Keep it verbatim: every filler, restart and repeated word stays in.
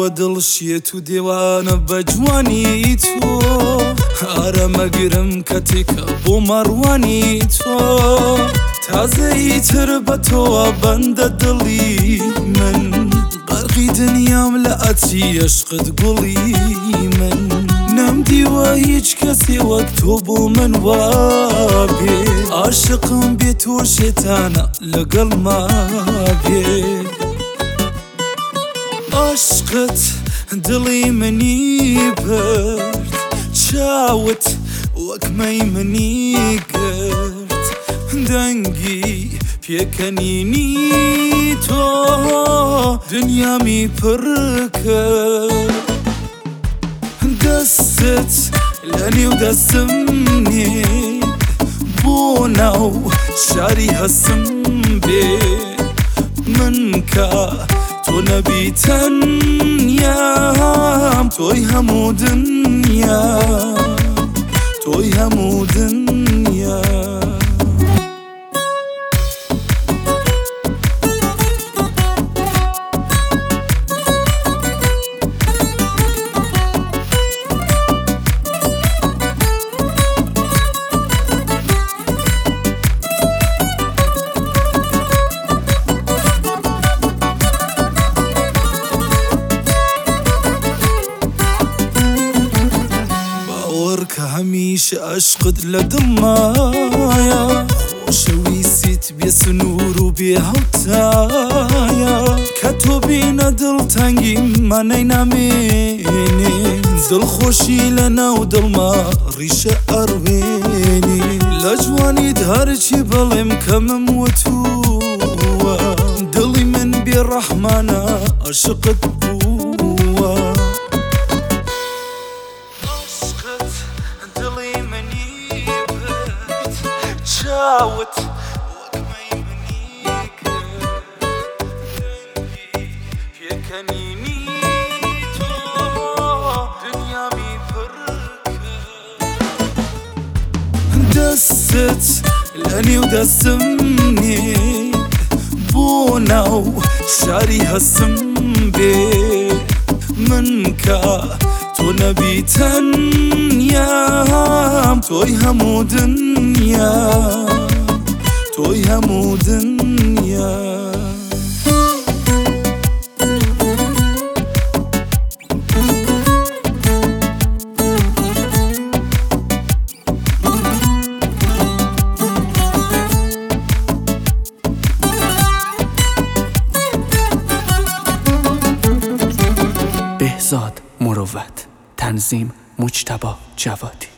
ماوە دڵشیێت و دێوانە بە جوانی تۆ ئارەمەگرم کە تێکە بۆ مەڕوانی تۆ تازەیتر بە تۆوە بەندە دڵی من غەرقی دنیام لە ئەچی عشقت گوڵی من نەمدیوە هیچ کەسێ وەک تۆ بۆ من وابێ عاشقم بێ تۆ شێتانە لەگەڵ ما بێ عشقت دڵی منی برد چاوت وەک مەیمنی کرد دەنگی پێکەنینی تۆ دنیامی پڕ کرد دەستت لە نێو دەستم نێ بۆ ناو شاری هەستم بێ من کە تۆ نەبی تەنیام تۆی هەموو دنیا تۆی هەموو دنیا کە هەمیشە عشقت لە دڵمایە خۆشەویستیت بێ سنوور و بێ هەوتایە کە تۆ بینە دڵتەنگی مانەی نامێنێ دڵخۆشی لە ناو دڵما ڕیشە ئەڕوێنێ لە جوانیت هەرچی بڵێم کەمم وتووە دڵی من بێ ڕەحمانە عاشقت بووە چاوت وەک مەیمنی کرد دەنگی پێکەنینی تۆ دنیامی پڕ کرد دەستت لە نێو دەستم نێ بۆ ناو شاری هەستم بێ من کە تۆ نەبی تەنیام تۆی هەموو دنیا تۆی هەموو دنیا بهزاد مروت، تنظیم مجتبی جوادی.